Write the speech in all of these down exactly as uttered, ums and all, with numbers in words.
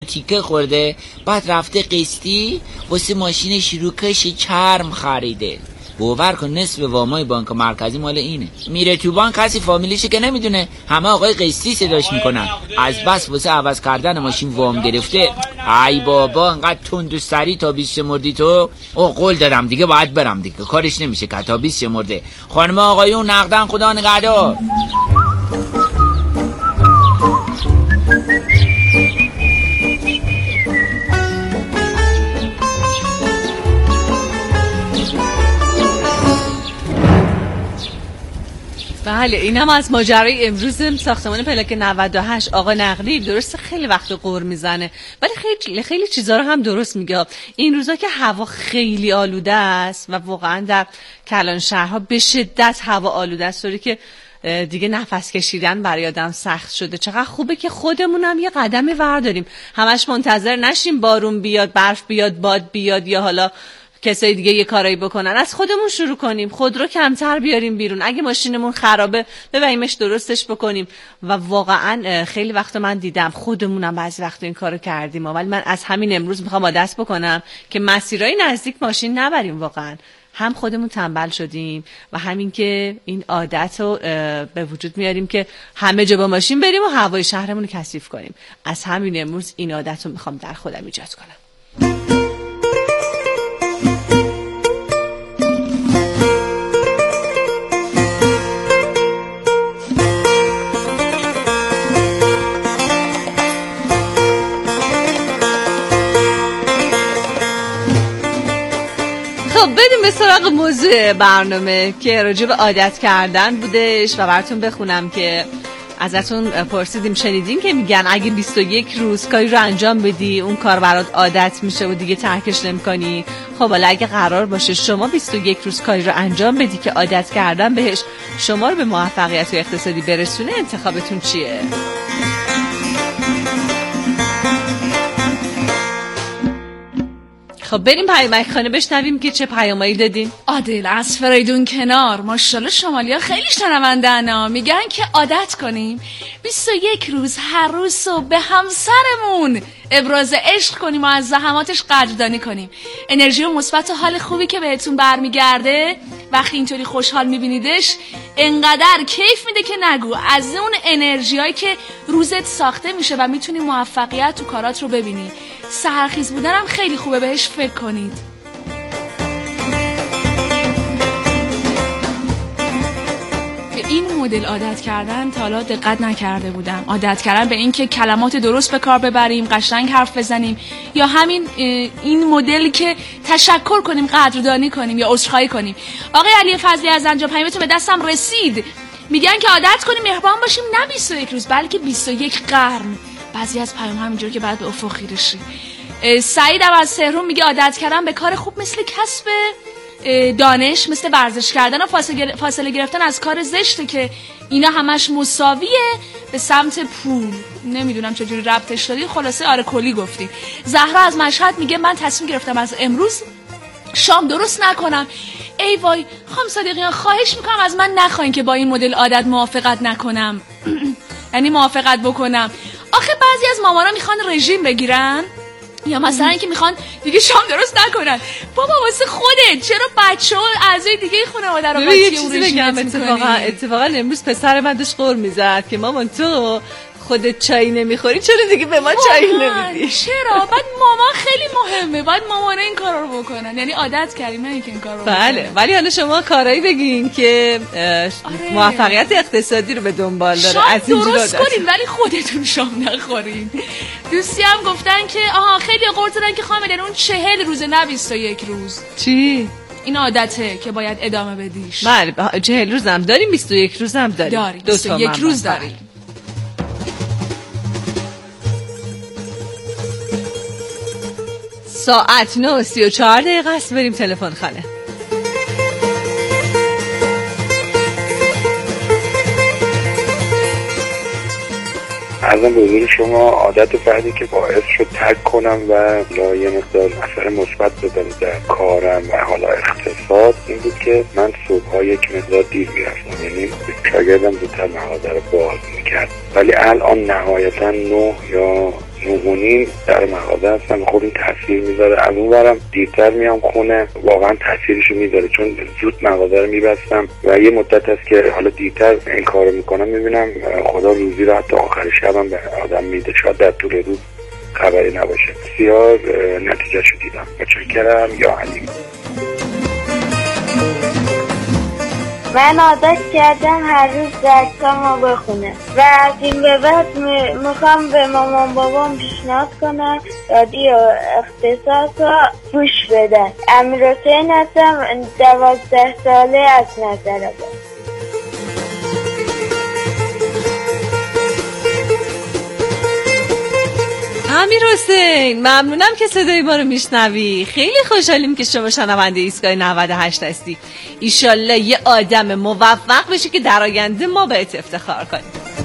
تیکه خورده، بعد رفته قسطی واسه ماشینش روکش چرم خریده. باور کن نصف وامای بانک مرکزی مال اینه. میره تو بانک کسی فامیلیشه که نمیدونه، همه آقای قسطی صداش میکنن. از بس واسه عوض کردن ماشین وام گرفته. ای بابا انقدر تند و سری تا بیست شمردی تو. او قول دادم دیگه باید برم دیگه، کارش نمیشه که تا بیست شمرده. خانم آقایون نقدن خدا نگهدار. بله اینم از ماجرای امروز ساختمان پلاک نود و هشت. آقا نقلی درسته خیلی وقت قور میزنه ولی خیلی خیلی چیزا رو هم درست میگه. این روزا که هوا خیلی آلوده است و واقعا در کلان شهرها به شدت هوا آلوده است، طوری که دیگه نفس کشیدن برای آدم سخت شده. چقدر خوبه که خودمون هم یه قدمی برداریم، همش منتظر نشیم بارون بیاد، برف بیاد، باد بیاد یا حالا کسای دیگه یه کارایی بکنن. از خودمون شروع کنیم، خودرو کمتر بیاریم بیرون، اگه ماشینمون خرابه ببریمش درستش بکنیم. و واقعا خیلی وقت من دیدم خودمونم بعضی وقت این کارو کردیم، ولی من از همین امروز میخوام عادت بکنم که مسیرهای نزدیک ماشین نبریم. واقعا هم خودمون تنبل شدیم و همین که این عادت رو به وجود میاریم که همه جا با ماشین بریم و هوای شهرمون رو کثیف کنیم. از همین امروز این عادت رو میخوام در خودم ایجاد کنم. بریم به سراغ موضوع برنامه که راجع به عادت کردن بودش و براتون بخونم که ازتون پرسیدیم شنیدین که میگن اگه بیست و یک روز کاری رو انجام بدی اون کار برات عادت میشه و دیگه ترکش نمی‌کنی. خب حالا اگه قرار باشه شما بیست و یک روز کاری رو انجام بدی که عادت کردن بهش شما رو به موفقیت و اقتصادی برسونه، انتخابتون چیه؟ خب بریم پیامک خانه بشنویم که چه پیامایی دادین. عادل از فریدون کنار، ماشاءالله شمالیا خیلی شنونده‌اند، میگن که عادت کنیم بیست و یک روز هر روز صبح به همسرمون ابراز عشق کنیم و از زحماتش قدردانی کنیم. انرژی و مثبت و حال خوبی که بهتون برمیگرده وقتی اینطوری خوشحال میبینیدش انقدر کیف میده که نگو. از اون انرژیایی که روزت ساخته میشه و میتونی موفقیت تو کارات رو ببینی. سحرخیز بودنم خیلی خوبه، بهش فکر کنید. به این مدل عادت کردن تا حالا دقت نکرده بودم. عادت کردن به این که کلمات درست به کار ببریم، قشنگ حرف بزنیم، یا همین این مدل که تشکر کنیم، قدردانی کنیم یا عذرخواهی کنیم. آقای علی فضلی از انجام پیامتون به دستم رسید. میگن که عادت کنیم مهربان باشیم، نه بیست و یک روز بلکه بیست و یک قرن. بعضی از پیام همینجور که بعد به افق خیره شی. سعید از سهرون میگه عادت کردن به کار خوب مثل کسب دانش، مثل ورزش کردن و فاصله گرفتن از کار زشته که اینا همش مساویه به سمت پول. نمیدونم چجوری ربطش دادی، خلاصه آره کلی گفتی. زهرا از مشهد میگه من تصمیم گرفتم از امروز شام درست نکنم. ای وای خانم صادقیان، خواهش میکنم از من نخواین که با این مدل عادت موافقت نکنم. یعنی موافقت بکنم. آخه بعضی از مامانا میخوان رژیم بگیرن یا مثلا اینکه میخوان دیگه شام درست نکنن. بابا واسه خودت چرا بچه‌ها اعضای دیگه خانواده رو قاطی اون رژیم میکنی؟ اتفاقا اتفاقا امروز پسر من داشت قور میزد که مامان تو خودت چای نمیخوری، چرا دیگه به ما چای نمیدی؟ چرا؟ بعد مامان خیلی مهمه، بعد مامانا این کارا رو بکنن. یعنی عادت کردیم نه اینکه این کارو بکنن. بله ولی حالا شما کارایی بگین که آره. موفقیت اقتصادی رو به دنبال داره. از این درست کنین ولی خودتون شام نخورین. دوستی هم گفتن که آها خیلی قرض دادن که خانم اون چهل روزه نه بیست و یک روز. چی؟ این عادته که باید ادامه بدیش. بله چهل روز هم داریم، بیست و یک روز هم داریم. داریم. بیست و یک روز داریم. ساعت نه و سی و چهار دقیقه است. بریم تلفن خانه. ارزم به حضور شما عادت بعدی که باعث شد ترک کنم و یه مقدار اثر مثبت بذاره در کارم و حالا اقتصاد این بود که من صبح‌ها یک مقدار دیر میرفتم، یعنی شاگردم زودتر مغازه رو باز میکرد، ولی الان نهایتا نه یا نهونیم در مغازه هستم، خب این تاثیر میذاره. از اون برم دیرتر میام خونه، واقعا تاثیرشو میذاره، چون زود مغازه رو میبستم و یه مدت هست که حالا دیرتر این کارو میکنم، میبینم خدا روزی رو حتی آخر شبم به آدم میده، شاید در طول روز خبری نباشه. بسیار نتیجهشو دیدم. متشکرم. یا علی. من عادت کردم هر روز درسامو بخونم و از این به بعد میخوام به مامان بابام پیشنهاد کنم رادیو اقتصاد رو گوش بدن. امیرحسین هستم، دوازده ساله از نظرآباد. امیرحسین ممنونم که صدای ما رو میشنوی. خیلی خوشحالیم که شما شنونده ایستگاه نود و هشت هستی. ایشالله یه آدم موفق بشی که در آینده ما بهت افتخار کنیم.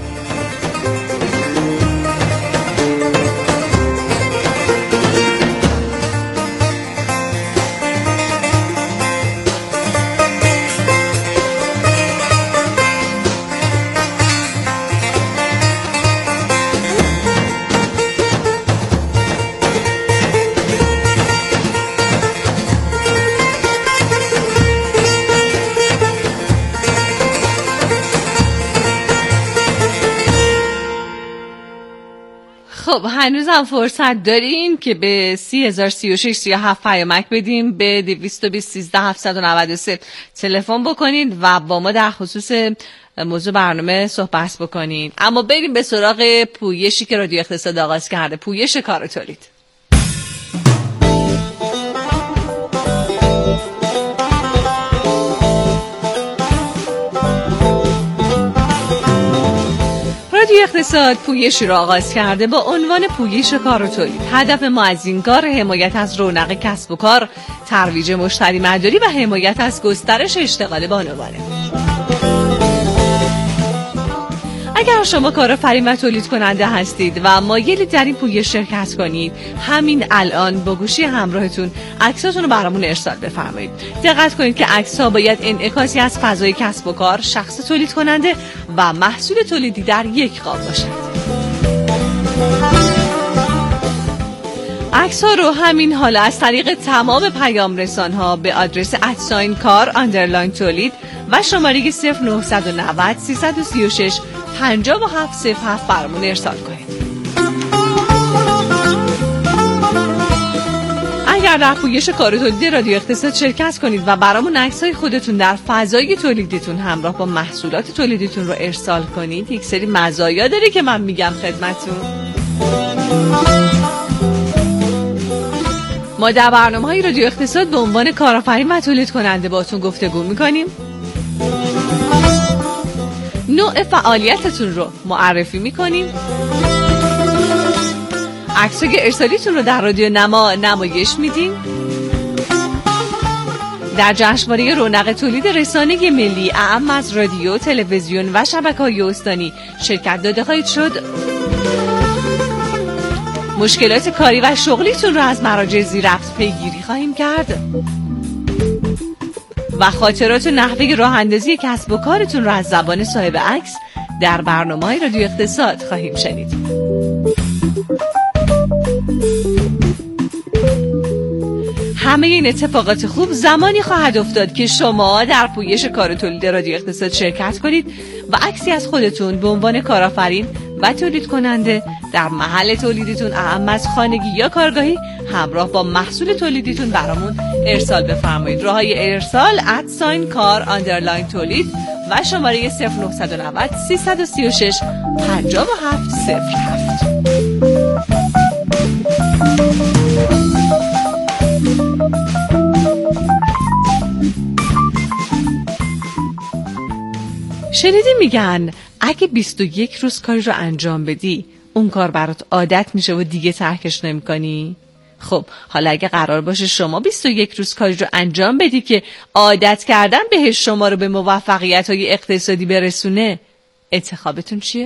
خب هنوز هم فرصت دارین که به سی هزار سی و شش سی و هفت پیامک بدیم، به دویست و بیست سیزده هفتصد و نود و سه تلفن بکنین و با ما در خصوص موضوع برنامه صحبت بکنین. اما بریم به سراغ پویشی که رادیو اقتصاد آغاز کرده، پویش کار و تولید. رادیو اقتصاد پویشی را آغاز کرده با عنوان پویش کار و تولید. هدف ما از این کار حمایت از رونق کسب و کار، ترویج مشتری مداری و حمایت از گسترش اشتغال بانوانه. اگر شما کارآفرین و تولید کننده هستید و مایلید در این پویش شرکت کنید، همین الان با گوشی همراهتون عکساتون رو برامون ارسال بفرمایید. دقت کنید که عکس‌ها باید انعکاسی از فضای کسب و کار، شخص تولید کننده و محصول تولیدی در یک قاب باشد. عکس‌ها رو همین حالا از طریق تمام پیام رسان‌ها به آدرس ادساین کار آندرلاین تولید و شماره صفر نه نه صفر سه سه شش پنج هفت صفر هفت برامون ارسال کنید. اگر در پویش کار و تولید رادیو اقتصاد شرکت کنید و برامون عکس‌های خودتون در فضای تولیدیتون همراه با محصولات تولیدیتون رو ارسال کنید، یک سری مزایا داره که من میگم خدمتتون. ما در برنامه‌های رادیو اقتصاد به عنوان کارآفرین و تولید کننده باتون گفتگو می‌کنیم. نوع فعالیتتون رو معرفی می‌کنیم. عکسای ارسالیتون رو در رادیو نما نمایش میدیم. در جشنواره رونق تولید رسانه ملی اعم از رادیو، تلویزیون و شبکه‌های استانی شرکت داده خواهید شد. مشکلات کاری و شغلیتون رو از مراجع زیرربط پیگیری خواهیم کرد و خاطرات و نحوه راه اندازی کسب و کارتون رو از زبان صاحب عکس در برنامه‌های رادیو اقتصاد خواهیم شنید. همه این اتفاقات خوب زمانی خواهد افتاد که شما در پویش کار و تولید رادیو اقتصاد شرکت کنید و عکسی از خودتون به عنوان کارآفرین و تولید کننده در محل تولیدیتون، اعم از خانگی یا کارگاهی، همراه با محصول تولیدیتون برامون ارسال بفرمایید. راههای ارسال ادساین کار آندرلاین تولید و شماره صفر نه نه صفر سه سه شش پنج هفت صفر هفت. شنیدی میگن اگه بیست و یک روز کاری رو انجام بدی، اون کار برات عادت میشه و دیگه ترکش نمی‌کنی؟ خب حالا اگه قرار باشه شما بیست و یک روز کاری رو انجام بدی که عادت کردن بهش شما رو به موفقیت‌های اقتصادی برسونه، انتخابتون چیه؟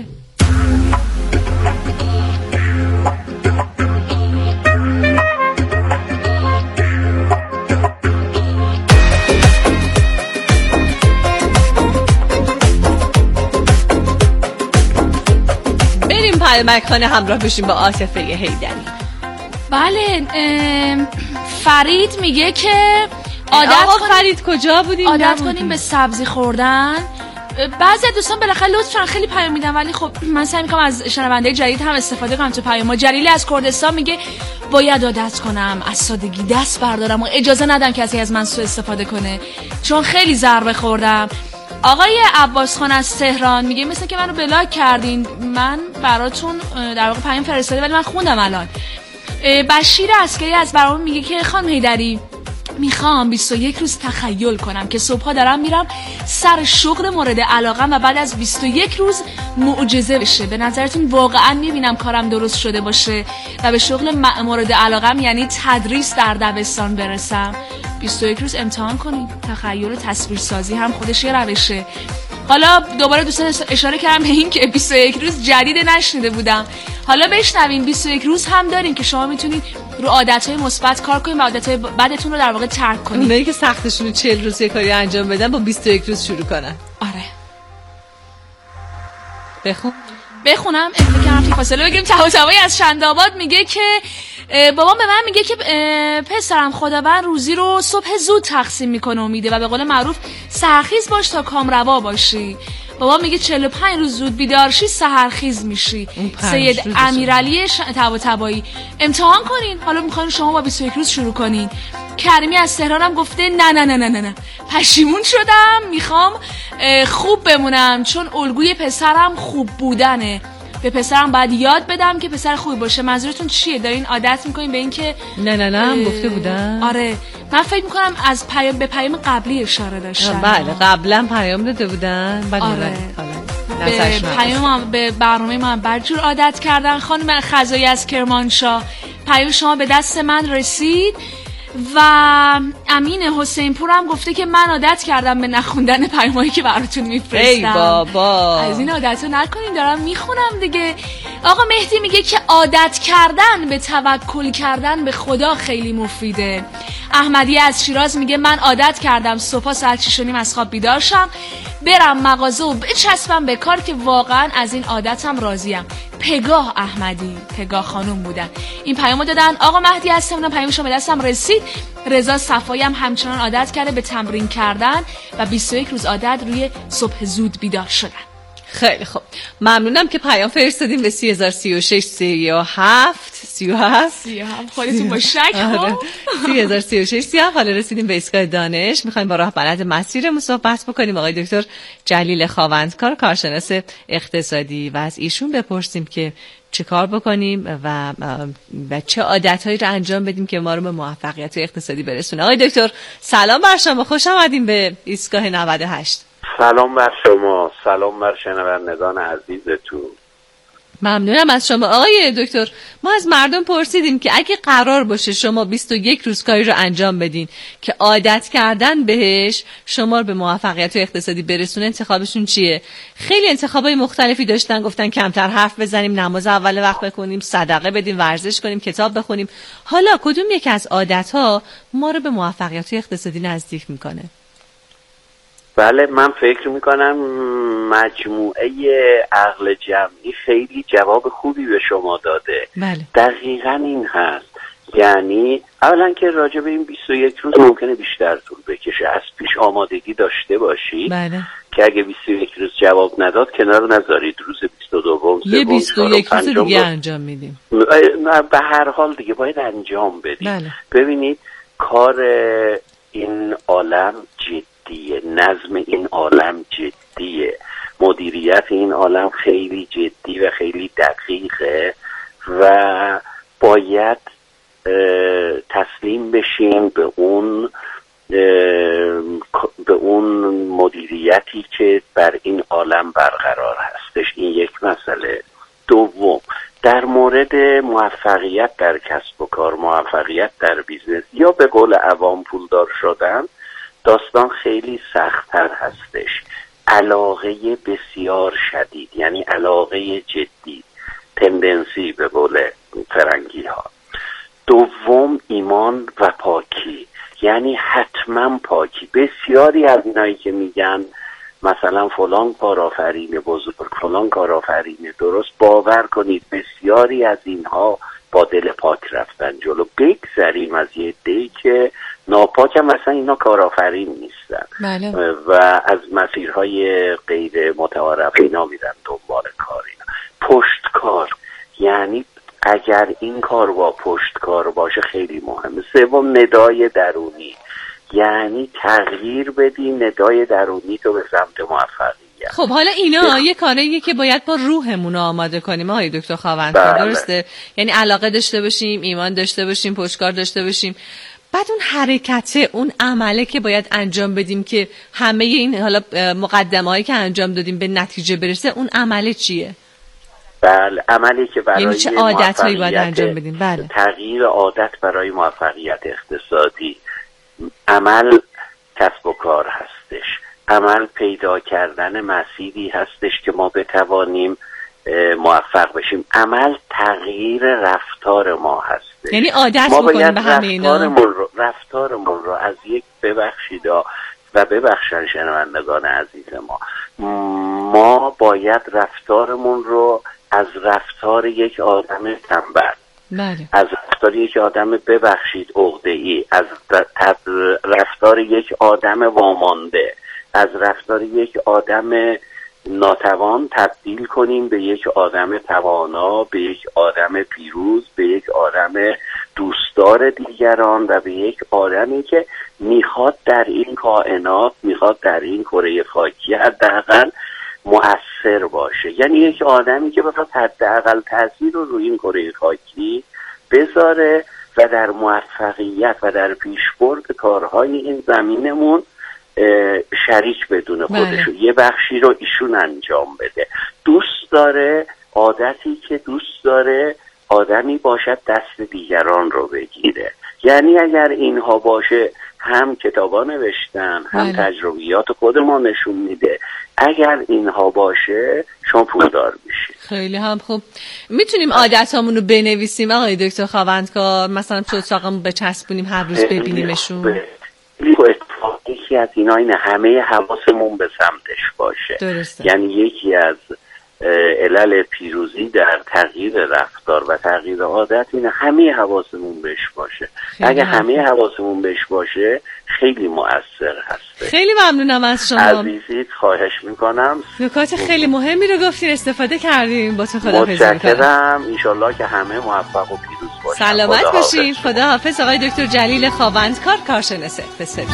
پیامک خانه همراه بشیم با عاطفه حیدری. بله فرید میگه که عادت آقا فرید کجا بودیم؟ عادت کنیم به سبزی خوردن. بعضی دوستان بالاخره لطفاً خیلی پیام میدن، ولی خب من سعی میکنم از شنونده جدید هم استفاده کنم تو پیام. جلیلی از کردستان میگه باید عادت کنم از سادگی دست بردارم و اجازه ندم کسی از من سوء استفاده کنه چون خیلی ضربه خوردم. آقای عباس خان از تهران میگه مثل که منو بلاک کردین، من براتون در واقع پیام فرستاده ولی من خوندم الان. بشیر عسکری از برام میگه که خانم حیدری میخوام بیست و یک روز تخیل کنم که صبحا دارم میرم سر شغل مورد علاقم و بعد از بیست و یک روز معجزه بشه. به نظرتون واقعا میبینم کارم درست شده باشه و به شغل مورد علاقم یعنی تدریس در دبستان برسم؟ بیست و یک روز امتحان کنید. تخیل و تصویرسازی هم خودش یه روشه. حالا دوباره دوستان اشاره کردم به این که بیست و یک روز جدید نشنیده بودم. حالا بشنوین بیست و یک روز هم داریم که شما میتونید رو عادتهای مثبت کار کنید و عادتهای بدتون رو در واقع ترک کنید. اونایی که سختشون رو چهل روز یه کاری انجام بدن با بیست و یک روز شروع کنن. آره. بخون. بخونم امروز که فاصله بگیریم. ته‌وته‌ای از شندآباد میگه که بابام به من میگه که پسرم خداوند روزی رو صبح زود تقسیم میکنه و میده و به قول معروف سحرخیز باش تا کامروا باشی. بابا میگه چهل و پنج روز زود بیدار شی سحرخیز میشی. سید امیرعلی طباطبایی امتحان کنین. حالا میخواین شما با بیست و یک روز شروع کنین. کریمی از تهرانم گفته نه نه نه نه نه نه پشیمون شدم، میخوام خوب بمونم چون الگوی پسرم خوب بودنه. به پسرم باید یاد بدم که پسر خوبی باشه. منظورتون چیه؟ دارین عادت میکنین به این که نه نه نه هم گفته بودن؟ آره من فکر میکنم از پیام به پیام قبلی اشاره داشتن. بله قبلا پیام داده بودن. آره به پیام به برنامه من برجور عادت کردن. خانم خزایی از کرمانشاه پیام شما به دست من رسید و امین حسین پور هم گفته که من عادت کردم به نخوندن پیامایی که براتون میفرستم. ای بابا از این عادتو نکنین، دارم میخونم دیگه. آقا مهدی میگه که عادت کردن به توکل کردن به خدا خیلی مفیده. احمدی از شیراز میگه من عادت کردم صبح ساعت شش و نیم از خواب بیدار شم، برم مغازه و بچسبم به کار که واقعا از این عادتم راضیم. پگاه احمدی، پگاه خانم بودن این پیامو دادن. آقا مهدی هستم، پیامشون به دستم رسید. رضا صفایی هم همچنان عادت کرده به تمرین کردن و بیست و یک روز عادت روی صبح زود بیدار شدن. خیلی خوب، ممنونم که پیام فرستادیم به سی هزار سی و شش سی و هفت سی و هفت سی و هفت خودتون با شک خب سی هزار سی و شش سی و هفت. حالا رسیدیم به ایستگاه دانش. میخوایم با راهبرد مسیرمون صحبت بکنیم آقای دکتر جلیل خاوندکار، کارشناس اقتصادی، و از ایشون بپرسیم که چه کار بکنیم و و چه عادت‌هایی رو انجام بدیم که ما رو به موفقیت اقتصادی برسونه. آقای دکتر سلام بر شما، خوش آمدیم به ایستگاه نود و هشت. سلام بر شما، سلام بر شنوندگان عزیزتون. ممنونم از شما. آقای دکتر ما از مردم پرسیدیم که اگه قرار باشه شما بیست و یک روز کاری رو انجام بدین که عادت کردن بهش شما رو به موفقیت اقتصادی برسونه، انتخابشون چیه؟ خیلی انتخابای مختلفی داشتن، گفتن کمتر حرف بزنیم، نماز اول وقت بکنیم، صدقه بدیم، ورزش کنیم، کتاب بخونیم. حالا کدوم یک از عادت‌ها ما رو به موفقیت اقتصادی نزدیک میکنه؟ بله من فکر میکنم مجموعه عقل جمعی خیلی جواب خوبی به شما داده. بله. دقیقا این هست. یعنی اولا که راجع به این بیست و یک روز ممکنه بیشتر طول بکشه، از پیش آمادگی داشته باشی. بله. که اگه بیست و یک روز جواب نداد کنار نذارید، روز بیست و دو یه بیست و یک روز دیگه انجام میدیم. به هر حال دیگه باید انجام بدیم. بله. ببینید کار این عالم جدی دیه. نظم این عالم جدیه، مدیریت این عالم خیلی جدی و خیلی دقیقه و باید تسلیم بشیم به اون به اون مدیریتی که بر این عالم برقرار هستش. این یک مسئله. دوم، در مورد موفقیت در کسب و کار، موفقیت در بیزنس یا به قول عوام پولدار شدن، داستان خیلی سخت‌تر هستش. علاقه بسیار شدید، یعنی علاقه جدی، تندنسی به قول فرنگی ها. دوم ایمان و پاکی، یعنی حتما پاکی. بسیاری از اینایی که میگن مثلا فلان کارآفرین بزرگ، فلان کارآفرین درست، باور کنید بسیاری از اینها با دل پاک رفتن جلو. بگذریم از یه عده‌ای که ناپاک هم مثلا اینا کارآفرین نیستن بله. و از مسیرهای غیر متعارف اینا میرن دنبال کار. اینا پشتکار، یعنی اگر این کار با پشتکار باشه خیلی مهمه. سوم ندای درونی، یعنی تغییر بدی ندای درونی تو به سمت موفقیت. خب حالا اینا یه کاریه که باید با روحمون رو آماده کنیم آقای دکتر خاوندکار، بله. درسته؟ یعنی علاقه داشته باشیم، ایمان داشته باشیم، پشتکار داشته باشیم. بعد اون حرکته، اون عمله که باید انجام بدیم که همه این حالا مقدمه‌هایی که انجام دادیم به نتیجه برسه، اون عمله چیه؟ بله، عملی که برای یعنی چه عادت‌هایی باید انجام بدیم؟ بله. تغییر عادت برای موفقیت اقتصادی. عمل کسب و کار هستش، عمل پیدا کردن مسیری هستش که ما بتوانیم موفق بشیم. عمل تغییر رفتار ما هستش، یعنی عادت ما میکنیم به همه اینا. رفتارمون رو رفتارمون رو از یک ببخشیدا و ببخشن شنوندگان عزیز ما ما باید رفتارمون رو از رفتار یک آدم تنبل، بله. از رفتار یک آدم ببخشید عقده‌ای، از رفتار یک آدم وامانده، از رفتار یک آدم ناتوان تبدیل کنیم به یک آدم توانا، به یک آدم پیروز، به یک آدم دوستدار دیگران و به یک آدمی که میخواد در این کائنات، میخواد در این کره خاکی حداقل مؤثر باشه. یعنی یک آدمی که بخواد حداقل تاثیر رو روی این کره خاکی بذاره و در موفقیت و در پیشبرد کارهای این زمینمون شریک بدونه خودشو. یه بخشی رو ایشون انجام بده. دوست داره، عادتی که دوست داره آدمی باشد دست دیگران رو بگیره. یعنی اگر اینها باشه، هم کتابا نوشتن، هم تجربیات خودمون نشون میده اگر اینها باشه شما پولدار میشید. خیلی هم خوب. میتونیم عادتامون رو بنویسیم آقای دکتر خاوندکار؟ مثلا تو اتاقمون بچسبونیم هر روز ببینیمشون؟ یکی از اینا اینه همه حواسمون به سمتش باشه. درسته. یعنی یکی از علل پیروزی در تغییر رفتار و تغییر عادت اینه همه حواسمون بهش باشه. اگه همه حواسمون بهش باشه خیلی مؤثر هست. خیلی ممنونم از شما عزیزید، خواهش میکنم. نکات خیلی مهمی رو گفتین، استفاده کردیم. با تو خداحافظی میکنم. متشکرم. انشالله که همه موفق و پیروز باشن. سلامت باشین. خداحافظ آقای دکتر جلیل خاوندکار، کارشناس اقتصادی.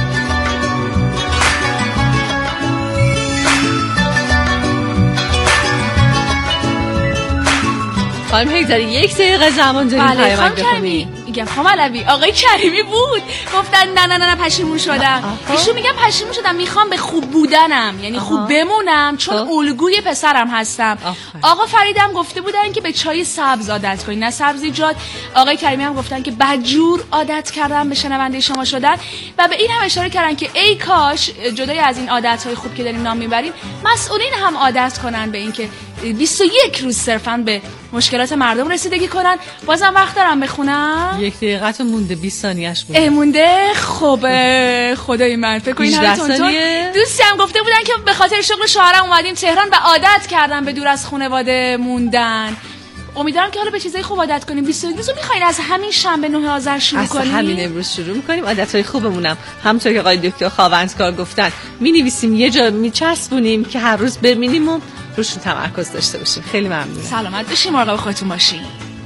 خانم هیدری یک دقیقه زمان داریم. بله خانم کریمی میگم خانم علوی آقای کریمی بود گفتن نه نه نه پشیمون شدم. ایشون میگم پشیمون شدم، میخوام به خوب بودنم، یعنی آها. خوب بمونم چون آه. الگوی پسرم هستم. آه. آقا فریدم گفته بودن که به چای سبز عادت کنین، نه سبزیجات. آقای کریمی هم گفتن که بدجور عادت کردن به شنونده شما شدن و به این هم اشاره کردن که ای کاش جدای از این عادت‌های خوب که داریم نام میبریم، مسئولین هم عادت کنن به این که بیست و یک روز صرفاً به مشکلات مردم رسیدگی کنن. بازم وقت دارم بخونم؟ یک دقیقه تو مونده، بیست ثانیه‌اش مونده. مونده. خب خدای من فکر کنین همین تون دوستی هم گفته بودن که به خاطر شغل شوهرم اومدیم تهران و عادت کردم به دور از خانواده موندن. امیدوارم که حالا به چیزای خوب عادت کنیم. بیست و یک روزو می‌خواید از همین شنبه نه آذر شروع کنیم؟ از همین امروز شروع می‌کنیم. عادت‌های خوبمونم همونطور که آقای دکتر خاوندکار گفتن می‌نویسیم، یه جا می‌چسبونیم که هر روز ببینیم و روشون تمرکز داشته باشیم. خیلی ممنونم. سلامت باشین، مراقب خودتون باشین.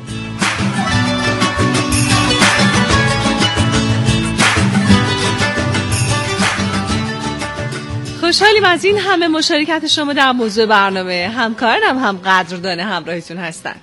خوشحالیم از این همه مشارکت شما در موضوع برنامه. همکارانم هم قدردان همراهیتون هستن.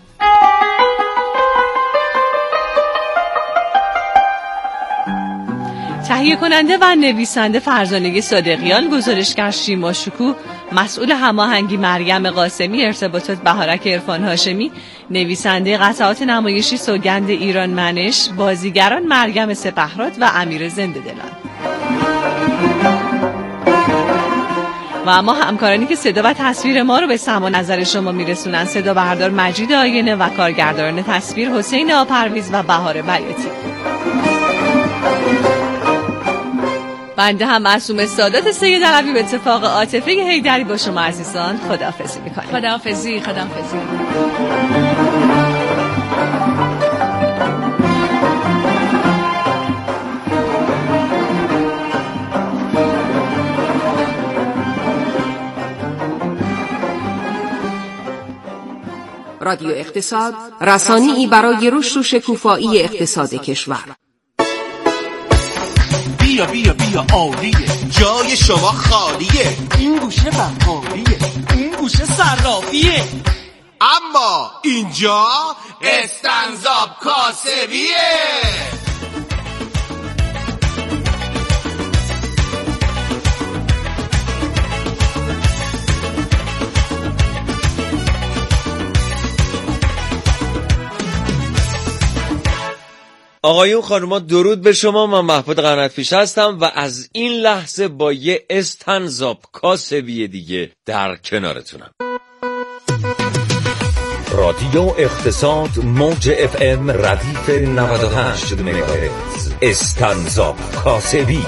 تهیه کننده و نویسنده فرزانگی صادقیان، گزارشگر شیما شکوه، مسئول هماهنگی مریم قاسمی، ارتباطات بهارک عرفان هاشمی، نویسنده قطعات نمایشی سوگند ایران منش، بازیگران مریم سپهراد و امیر زنده دلان. و اما همکارانی که صدا و تصویر ما رو به سمع و نظر شما میرسونن: صدا بردار مجید آینه و کارگردان تصویر حسین آپرویز و بهار بیاتی. بنده هم معصومه سادات سید علوی به اتفاق عاطفه حیدری با شما عزیزان خداحافظی میکنم. خداحافظی. خداحافظی. رادیو اقتصاد، رسانه‌ای برای رشد و شکوفایی اقتصاد کشور. بیا بیا بیا عالیه، جای شما خالیه، این گوشه بقالیه، این گوشه صرافیه، اما اینجا استنزاب کاسبیه. آقایون خانوما درود به شما. من محمود قنات‌پیشه هستم و از این لحظه با یه استنزاب کاسبی دیگه در کنارتونم. رادیو اقتصاد موج اف ام ردیف نود و هشت مگاهرتز استنزاب کاسبی.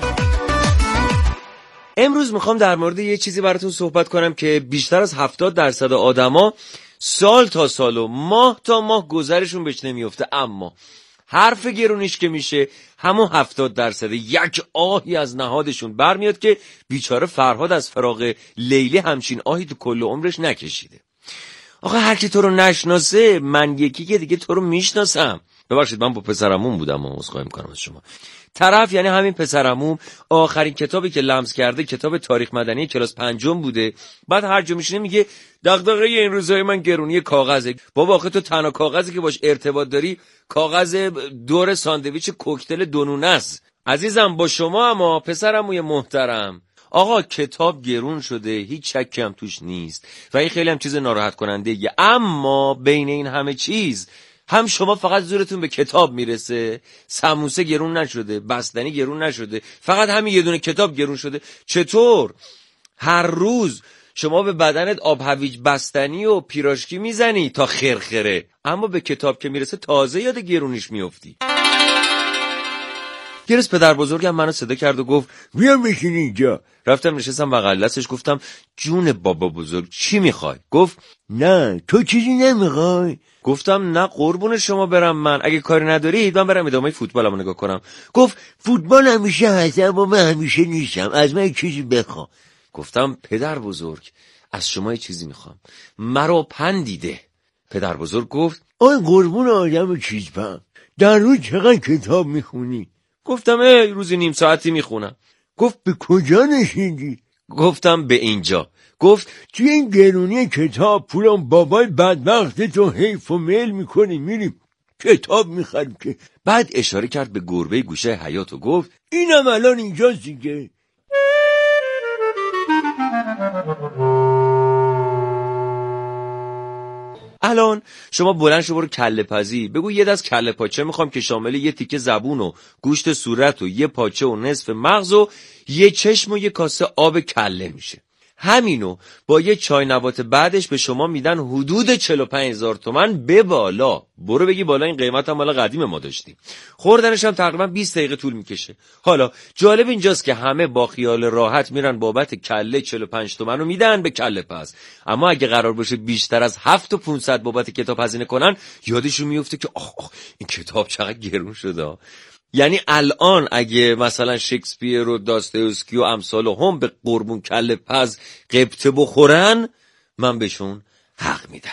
امروز میخوام در مورد یه چیزی براتون صحبت کنم که بیشتر از هفتاد درصد آدما سال تا سال و ماه تا ماه گذرشون بهش نمیفته، اما حرف گرونیش که میشه همون هفتاد درصد یک آهی از نهادشون برمیاد که بیچاره فرهاد از فراق لیلی همچین آهی تو کل عمرش نکشیده. آقا هر کی تو رو نشناسه، من یکی که دیگه تو رو میشناسم. ببخشید من با پسرعموم بودم و عذرخواهی میکنم از شما. طرف یعنی همین پسرعموم آخرین کتابی که لمس کرده کتاب تاریخ مدنی کلاس پنجم بوده. بعد هر جا میشینه میگه دغدغه این روزهای من گرونی کاغذه. بابا آخه تو تنها کاغذی که باش ارتباط داری کاغذ دور ساندویچ کوکتل دونونه است. عزیزم با شما، اما پسرعموی محترم، آقا کتاب گرون شده، هیچ شکی هم توش نیست و این خیلی هم چیز ناراحت کننده ایه. اما بین این همه چیز هم شما فقط زورتون به کتاب میرسه. سموسه گرون نشده، بستنی گرون نشده، فقط همین یه دونه کتاب گرون شده. چطور هر روز شما به بدنت آب هویج بستنی و پیراشکی میزنی تا خرخره، اما به کتاب که میرسه تازه یاد گرونیش میافتی. یه روز پدر بزرگم منو صدا کرد و گفت بیا بشین اینجا. رفتم نشستم بغل دستش، گفتم جون بابا بزرگ چی میخوای؟ گفت نه تو چیزی نمیخوای. گفتم نه قربون شما برم، من اگه کاری ندارید من برم ادامه فوتبالمو نگاه کنم. گفت فوتبال همیشه هستم و من همیشه نیستم، از من چیزی بخوا. گفتم پدر بزرگ از شما یه چیزی میخوام، مرا پندیده. پدر بزرگ گفت آی قربون آدم چیز پم، در روز چقدر کتاب میخونی؟ گفتم ای روزی نیم ساعتی میخونم. گفت به کجا نشیدی؟ گفتم به اینجا. گفت توی این گرونی کتاب پولم بابای بدبخت تو حیف و میل میکنی میریم کتاب میخریم که. بعد اشاره کرد به گربه گوشه حیاط و گفت اینم الان اینجاست دیگه. الان شما بلند شو برو کله پزی، بگو یه دست کله پاچه میخوام که شامل یه تیکه زبون و گوشت صورت و یه پاچه و نصف مغز و یه چشم و یه کاسه آب کله میشه. همینو با یه چای نبات بعدش به شما میدن حدود چهل و پنج هزار تومان به بالا. برو بگی بالا، این قیمت هم مال قدیم ما داشتیم. خوردنش هم تقریبا بیست دقیقه طول میکشه. حالا جالب اینجاست که همه با خیال راحت میرن بابت کله چهل و پنج تومن رو میدن به کله پز، اما اگه قرار باشه بیشتر از هفت و پانصد بابت کتاب هزینه کنن یادشون میفته که آخ آخ این کتاب چقدر گرون شده. یعنی الان اگه مثلا شکسپیر و داستایوسکی و امثال هم به قربون کله پز قبطه بخورن، من بهشون حق میدم.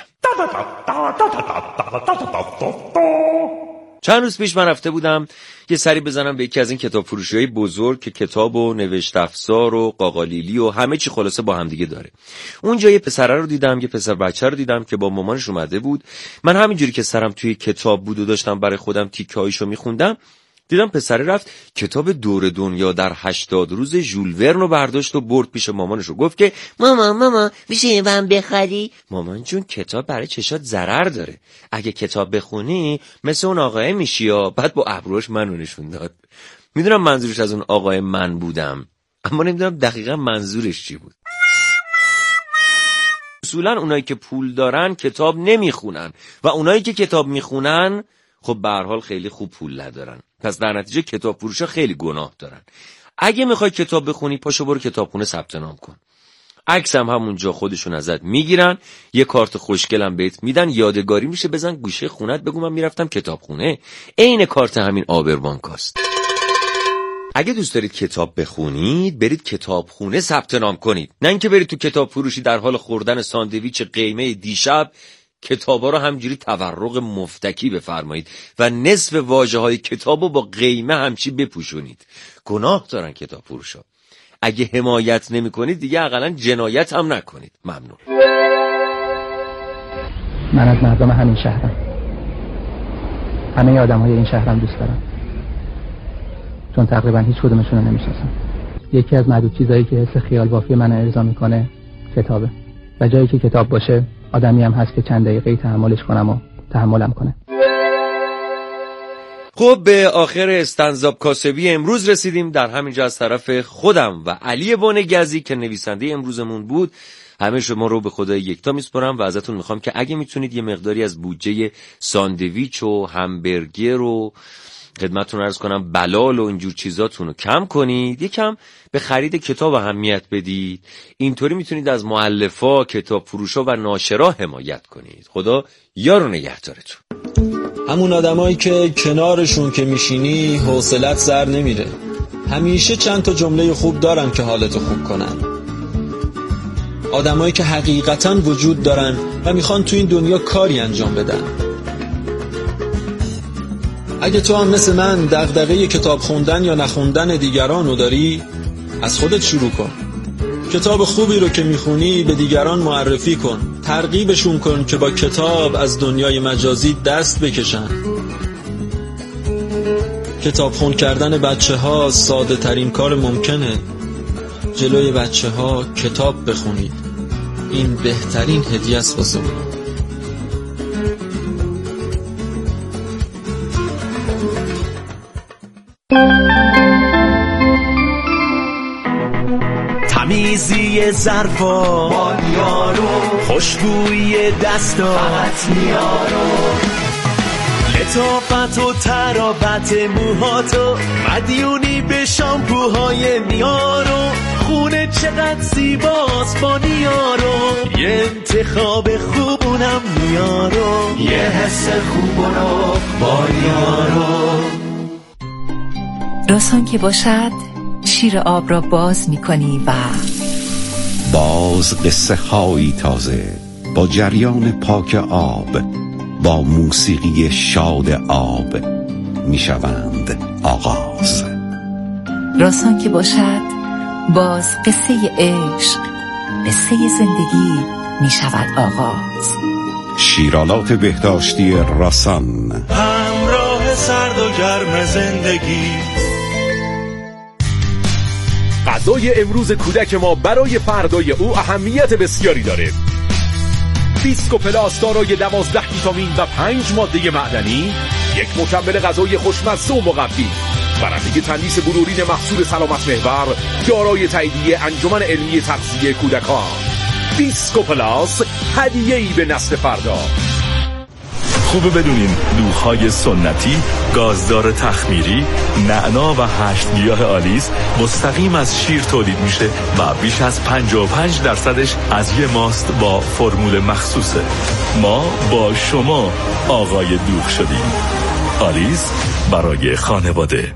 چند روز پیش من رفته بودم یه سری بزنم به یکی از این کتاب فروشی‌های بزرگ که کتاب و نوشت افزار و قاقالیلی و همه چی خلاصه با هم دیگه داره. اونجا یه پسره رو دیدم، یه پسر بچه رو دیدم که با مامانش اومده بود. من همینجوری که سرم توی کتاب بود و داشتم برای خودم تیکه‌هایشو میخوندم، دیدم پسره رفت کتاب دور دنیا در هشتاد روز ژول ورن رو برداشت و برد پیش مامانش و گفت که مامان مامان میشه این من بخری؟ مامان جون کتاب برای چشات ضرر داره، اگه کتاب بخونی مثل اون آقای میشی. یا بعد با ابروش منو نشون داد. میدونم منظورش از اون آقای من بودم، اما نمیدونم دقیقا منظورش چی بود. اصولا اونایی که پول دارن کتاب نمیخونن و اونایی که کتاب میخونن خب به هر حال خیلی خوب پول ندارن، پس در نتیجه کتاب فروشا خیلی گناه دارن. اگه میخوای کتاب بخونی پاشو برو کتابخونه ثبت نام کن. عکس هم همونجا خودشون ازت میگیرن، یه کارت خوشگلم بهت میدن، یادگاری میشه، بزن گوشه خونت بگو من میرفتم کتابخونه. عین کارت همین آبربانکاست. اگه دوست دارید کتاب بخونید برید کتابخونه ثبت نام کنید، نه اینکه برید تو کتاب فروشی در حال خوردن ساندویچ قیمه دیشب کتابا رو همجوری تورق مفتکی بفرمایید و نصف واژه‌های کتابو با قیمه همچی بپوشونید. گناه دارن کتاب فروشا. اگه حمایت نمی کنید دیگه اقلا جنایت هم نکنید. ممنون. من از مردم همین شهرم. همه آدم‌های این شهرم دوست دارم. چون تقریبا هیچ کدومشون رو نمی‌شناسم. یکی از معدود چیزایی که حس خیال بافی من ارضا میکنه کتابه. و جایی که کتاب باشه آدمی هم هست که چند دقیقه تحملش کنم و تحملم کنه. خب به آخر استنزاب کاسبی امروز رسیدیم. در همینجا از طرف خودم و علی بنگزی که نویسنده امروزمون بود همه شما رو به خدای یکتا میسپارم و ازتون میخوام که اگه میتونید یه مقداری از بودجه ساندویچ و همبرگر و خدمتتون عرض کنم بلال و اینجور چیزاتون رو کم کنید، یکم به خرید کتاب اهمیت بدید. اینطوری میتونید از مؤلفا، کتاب فروشا و ناشرا حمایت کنید. خدا یار و نگهدارتون. همون آدمایی که کنارشون که میشینی حوصلت سر نمیره، همیشه چند تا جمله خوب دارن که حالتو خوب کنن. آدمایی که حقیقتاً وجود دارن و میخوان تو این دنیا کاری انجام بدن. اگه تو هم مثل من دغدغه کتاب خوندن یا نخوندن دیگرانو داری، از خودت شروع کن. کتاب خوبی رو که میخونی به دیگران معرفی کن، ترغیبشون کن که با کتاب از دنیای مجازی دست بکشن. کتاب خون کردن بچه ها ساده ترین کار ممکنه. جلوی بچه ها کتاب بخونید، این بهترین هدیه است واسه اونها. تمیزی ظرفا مانیارو، خوشبویی دستا فقط میارو، لطافت و ترابط موهاتو، مدیونی به شامپوهای میارو، خونه چقدر زیباست با نیارو، یه انتخاب خوبونم نیارو، یه حس خوبونو با نیارو. راسان که باشد شیر آب را باز می کنی و باز قصه هایی تازه با جریان پاک آب، با موسیقی شاد آب می شوند آغاز. راسان که باشد باز قصه عشق، قصه زندگی می شود آغاز. شیرالات بهداشتی راسان، همراه سرد و گرم زندگی. غذای امروز کودک ما برای فردای او اهمیت بسیاری داره. بیسکو پلاس دارای دوازده ویتامین و پنج ماده معدنی، یک مکمل غذایی خوشمزه و مقوی، برنده تندیس بلورین محصول سلامت محور، دارای تاییدیه انجمن علمی تغذیه کودکان. بیسکو پلاس، هدیه‌ای به نسل فردا. خوبه بدونین دوغ‌های سنتی، گازدار تخمیری، نعنا و هشت گیاه آلیس مستقیم از شیر تولید میشه و بیش از پنجاه و پنج درصدش از یه ماست با فرمول مخصوصه. ما با شما آقای دوغ شدیم. آلیس برای خانواده.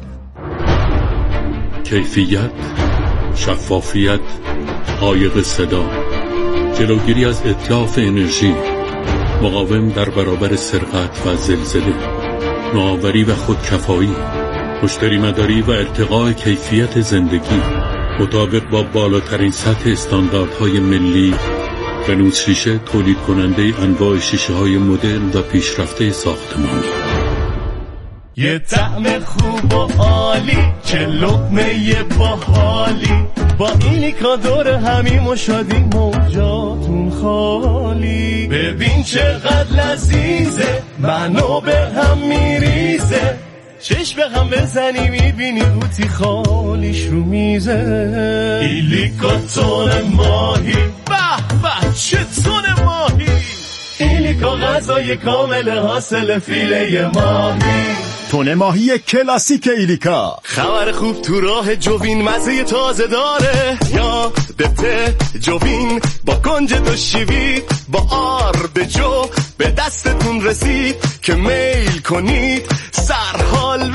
کیفیت، شفافیت، عایق صدا، جلوگیری از اتلاف انرژی، مقاوم در برابر سرقت و زلزله، نوآوری و خودکفایی، مشتری مداری و ارتقاء کیفیت زندگی، مطابق با بالاترین سطح استانداردهای ملی. فنوس شیشه تولید کننده انواع شیشه های مدرن و پیشرفته ساختمانی. یه طعم خوب و عالی، چه لقمه باحالی، با اینیکا دور همیم و شادیم و جاتون خالی. ببین چقدر لذیذه، منو به هم میریزه، چشم به هم بزنی میبینی قوطی خالیش رو میزه. ایلیکا تون ماهی، به به چه تون ماهی، ایلیکا غذای کامل حاصل فیله ماهی. تون ماهی کلاسیک ایلیکا. خبر خوب تو راه جوین مزه تازه داره، یادته جوین با کنج دو شیوی با آرد جو به دستتون رسید که میل کنید سرحال